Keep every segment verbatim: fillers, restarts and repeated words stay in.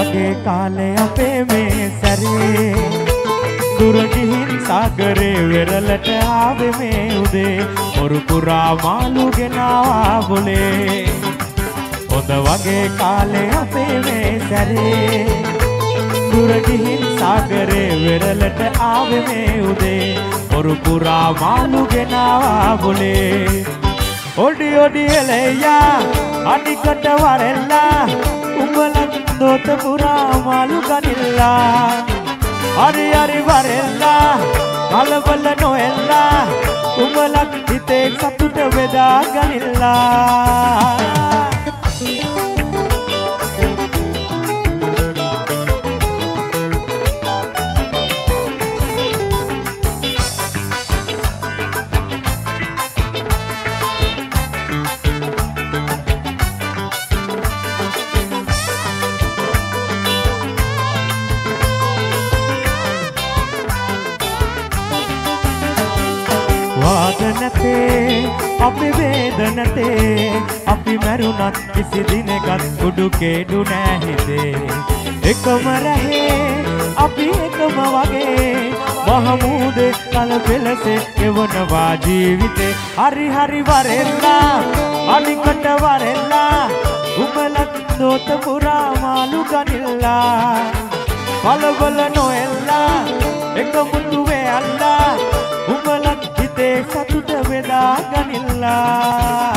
වගේ කාලේ අපේ මේ සැරේ දුර ගිහින් සාගරේ වෙරළට ආවේ මේ උදේ මොරු පුරා මාළු ගෙනාවා බොලේ හොඳ වගේ කාලේ අපේ මේ සැරේ දුර ගිහින් සාගරේ වෙරළට ආවේ මේ උදේ මොරු පුරා මාළු ගෙනාවා බොලේ ඔඩි ඔඩි එලෙයා අනිකට වරෙල්ලා උඹලත් දොත පුරා මාළු ගනිල්ලා හරි හරි වරෙල්ලා කලබල නොෙල්ලා උඹලත් හිතේ සතුට බෙදා ගනිල්ලා අපි වේදනතේ අපි මරුණත් කිසි දිනකත් කුඩු කේඩු නැහිතේ එකම රහේ අපි එකම වගේ මහමූදේ කල පෙළසේ එවනවා ජීවිතේ හරි හරි වරෙල්ලා අනිකට වරෙල්ලා උඹලත් දොත පුරා මාළු ගනිල්ලා කලබල නොෙල්ලා එකමුතු වෙල්ලා උඹලත් හිතේ සතුට බෙදා ගනිල්ලා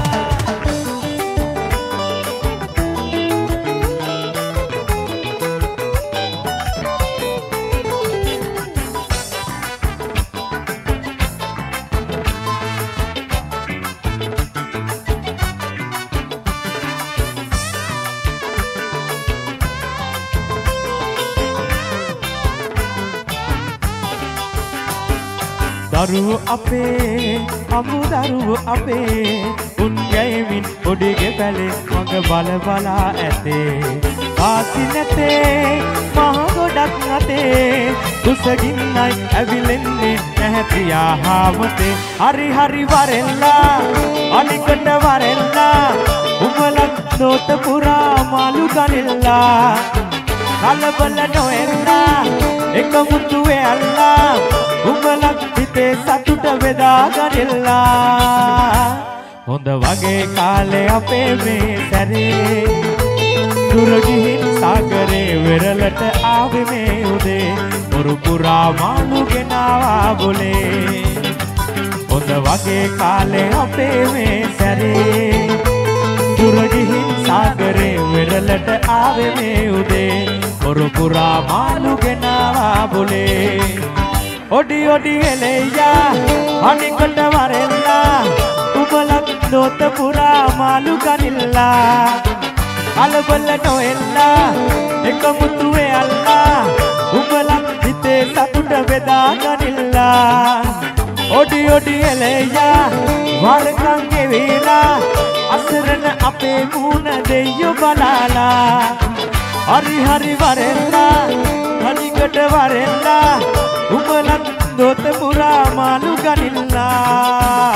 දරුවෝ අපේ අමු දරුවෝ අපේ උන් යැමින් ඔඩිගේ පැලේ මඟ බල බලා ඇතේ වාසි නැතේ මහ ගොඩක් නැතේ කුසගින්නයි ඇවිලෙන්නේ නැහැ ප්‍රියා හාමතේ හරි හරි වරෙල්ලා අනිකට වරෙල්ලා උඹලත් දොත පුරා මාළු ගනිල්ලා කලබල නොෙල්ලා එකමුතු වෙල්ලා උඹලත් හිතේ සතුට බෙදා ගනිල්ලා හොඳ වගේ කාලේ අපේ මේ සැරේ දුර ගිහින් සාගරේ වෙරළට ආවේ මේ උදේ මොරු පුරා මාළු ගෙනාවා බොලේ හොඳ වගේ කාලේ අපේ මේ සැරේ දුර ගිහින් සාගරේ වෙරළට ආවේ මේ උදේ මොරු පුරා මාළු ගෙනාවා බොලේ ඔඩි ඔඩි එලෙයා අනිකට වරෙල්ලා උඹලත් දොත පුරා මාළු ගනිල්ලා කලබල නොෙල්ලා එකමුතු වෙල්ලා උඹලත් හිතේ සතුට බෙදා ගනිල්ලා ඔඩි ඔඩි එලෙයා වරකම් ගෙවිලා අසරණ අපේ මුණ දෙයියෝ බලාලා හරි හරි වරෙල්ලා අනිකට වරෙල්ලා උඹලත් දොත පුරා මාළු ගනිල්ලා